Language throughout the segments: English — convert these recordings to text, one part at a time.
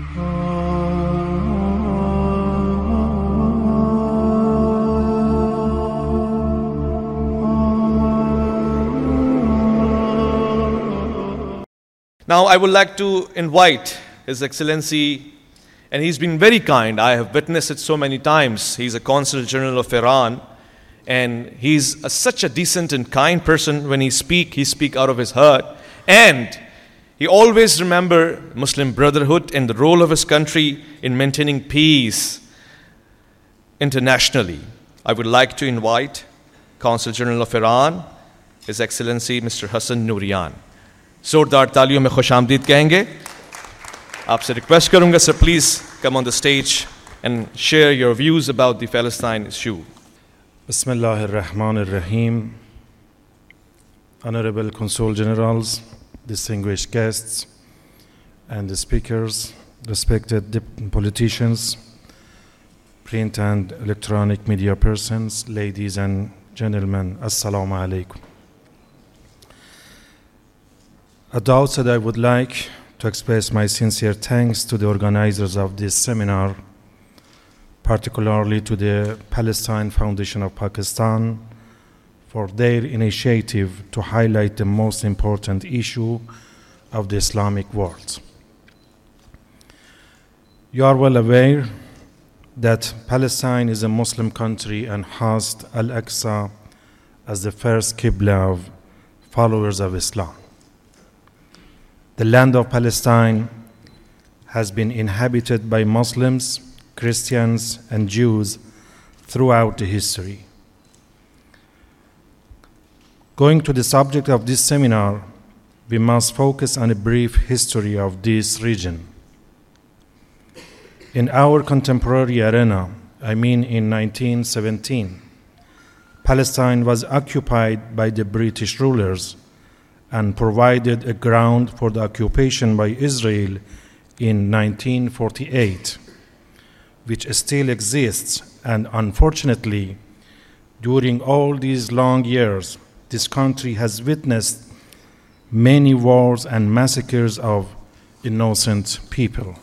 Now, I would like to invite His Excellency, and he's been very kind. I have witnessed it so many times. He's a Consul General of Iran, and he's such a decent and kind person. When he speak out of his heart, and he always remember Muslim brotherhood and the role of his country in maintaining peace internationally. I would like to invite Consul General of Iran, His Excellency Mr. Hassan Nourian. जोरदार तालियों में खुशामदीद कहेंगे. आपसे request करूंगा, sir, please come on the stage and share your views about the Palestine issue. Bismillah ar-Rahman ar-Rahim. Honorable Consul Generals, distinguished guests, and the speakers, respected politicians, print and electronic media persons, ladies and gentlemen, Assalamu alaikum. At the outset, I would like to express my sincere thanks to the organizers of this seminar, particularly to the Palestine Foundation of Pakistan, for their initiative to highlight the most important issue of the Islamic world. You are well aware that Palestine is a Muslim country and hosts Al-Aqsa as the first Qibla of followers of Islam. The land of Palestine has been inhabited by Muslims, Christians, and Jews throughout the history. Going to the subject of this seminar, we must focus on a brief history of this region. In our contemporary arena, I mean in 1917, Palestine was occupied by the British rulers and provided a ground for the occupation by Israel in 1948, which still exists, and unfortunately, during all these long years, this country has witnessed many wars and massacres of innocent people.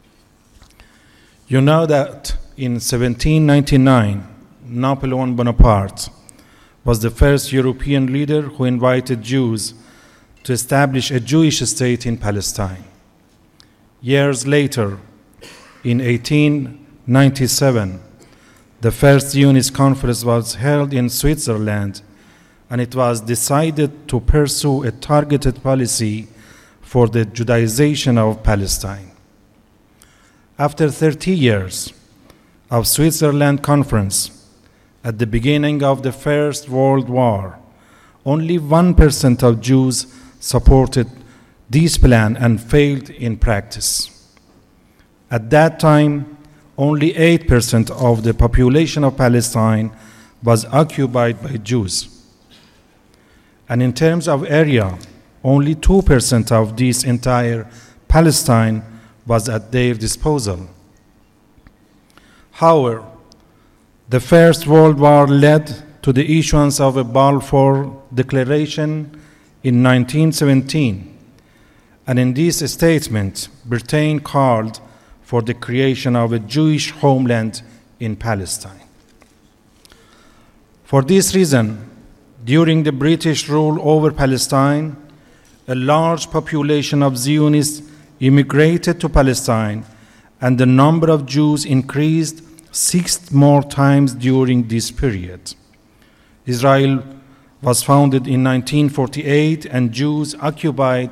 You know that in 1799, Napoleon Bonaparte was the first European leader who invited Jews to establish a Jewish state in Palestine. Years later, in 1897, the first Zionist conference was held in Switzerland, and it was decided to pursue a targeted policy for the Judaization of Palestine. After 30 years of Switzerland conference, at the beginning of the First World War, only 1% of Jews supported this plan and failed in practice. At that time, only 8% of the population of Palestine was occupied by Jews. And in terms of area, only 2% of this entire Palestine was at their disposal. However, the First World War led to the issuance of a Balfour Declaration in 1917, and in this statement, Britain called for the creation of a Jewish homeland in Palestine. For this reason, during the British rule over Palestine, a large population of Zionists immigrated to Palestine, and the number of Jews increased 6 more times during this period. Israel was founded in 1948, and Jews occupied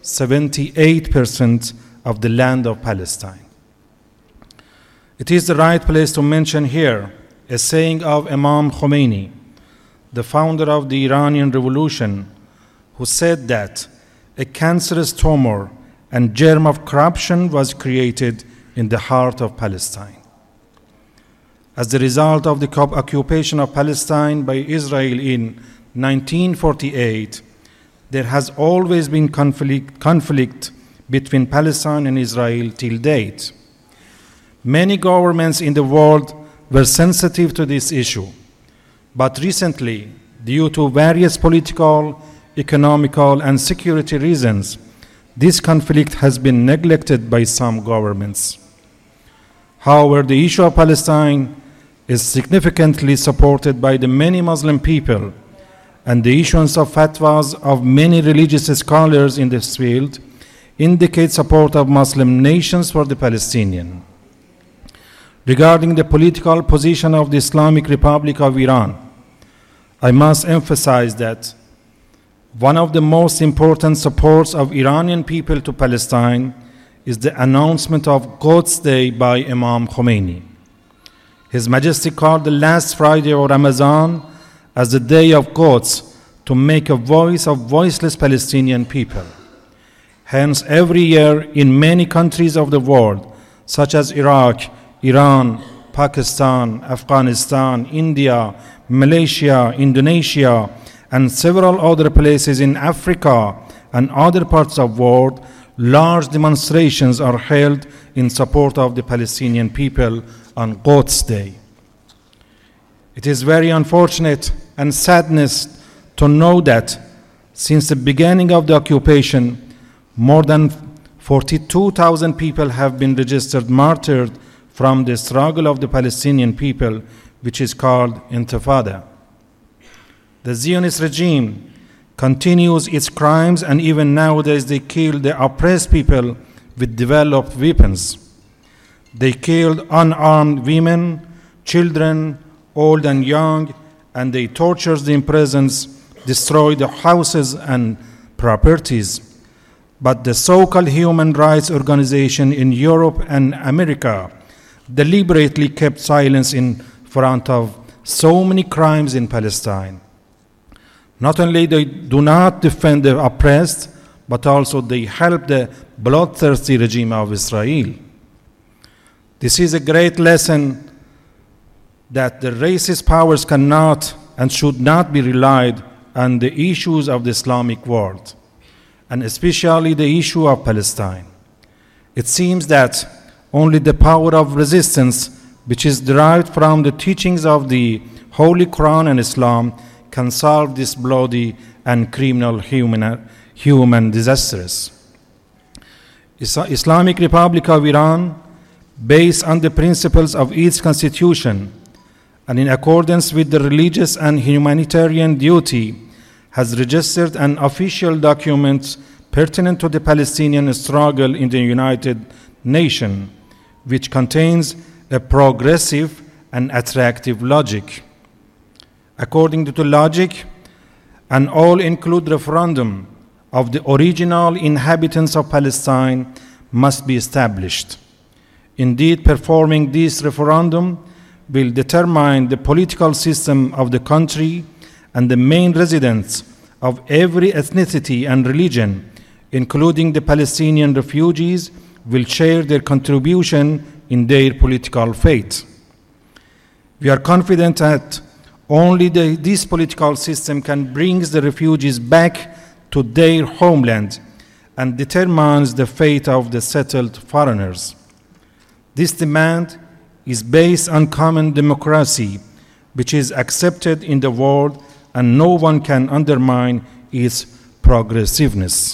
78% of the land of Palestine. It is the right place to mention here a saying of Imam Khomeini, the founder of the Iranian Revolution, who said that a cancerous tumor and germ of corruption was created in the heart of Palestine. As the result of the occupation of Palestine by Israel in 1948, there has always been conflict between Palestine and Israel till date. Many governments in the world were sensitive to this issue, but recently, due to various political, economical, and security reasons, this conflict has been neglected by some governments. However, the issue of Palestine is significantly supported by the many Muslim people, and the issuance of fatwas of many religious scholars in this field indicates support of Muslim nations for the Palestinian. Regarding the political position of the Islamic Republic of Iran, I must emphasize that one of the most important supports of Iranian people to Palestine is the announcement of Quds Day by Imam Khomeini. His Majesty called the last Friday of Ramadan as the Day of Quds to make a voice of voiceless Palestinian people. Hence, every year in many countries of the world, such as Iraq, Iran, Pakistan, Afghanistan, India, Malaysia, Indonesia, and several other places in Africa and other parts of the world, large demonstrations are held in support of the Palestinian people on Quds Day. It is very unfortunate and sadness to know that since the beginning of the occupation, more than 42,000 people have been registered martyred from the struggle of the Palestinian people, which is called Intifada. The Zionist regime continues its crimes, and even nowadays they kill the oppressed people with developed weapons. They killed unarmed women, children, old and young, and they tortured the imprisoned, destroyed the houses and properties. But the so-called human rights organization in Europe and America deliberately kept silence in front of so many crimes in Palestine. Not only they do not defend the oppressed, but also they help the bloodthirsty regime of Israel. This is a great lesson that the racist powers cannot and should not be relied on the issues of the Islamic world, and especially the issue of Palestine. It seems that only the power of resistance, which is derived from the teachings of the Holy Quran and Islam, can solve this bloody and criminal human disasters. Islamic Republic of Iran, based on the principles of its constitution and in accordance with the religious and humanitarian duty, has registered an official document pertinent to the Palestinian struggle in the United Nations, which contains a progressive and attractive logic. According to the logic, an all-inclusive referendum of the original inhabitants of Palestine must be established. Indeed, performing this referendum will determine the political system of the country, and the main residents of every ethnicity and religion, including the Palestinian refugees, will share their contribution in their political fate. We are confident that only this political system can bring the refugees back to their homeland and determines the fate of the settled foreigners. This demand is based on common democracy, which is accepted in the world, and no one can undermine its progressiveness.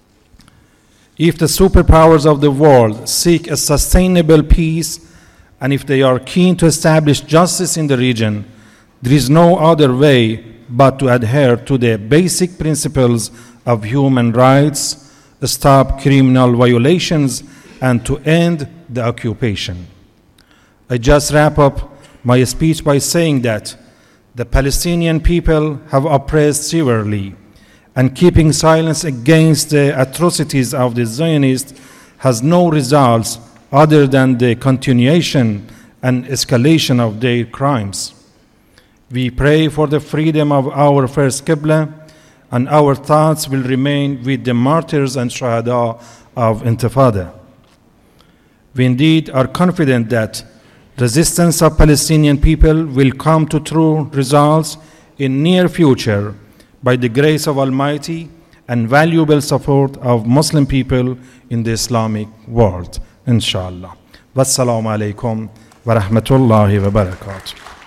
If the superpowers of the world seek a sustainable peace, and if they are keen to establish justice in the region, there is no other way but to adhere to the basic principles of human rights, stop criminal violations, and to end the occupation. I just wrap up my speech by saying that the Palestinian people have oppressed severely, and keeping silence against the atrocities of the Zionists has no results other than the continuation and escalation of their crimes. We pray for the freedom of our first Qibla, and our thoughts will remain with the martyrs and shuhada of Intifada. We indeed are confident that resistance of Palestinian people will come to true results in near future by the grace of Almighty and valuable support of Muslim people in the Islamic world, inshallah. Wassalamu alaikum wa rahmatullahi wa barakatuh.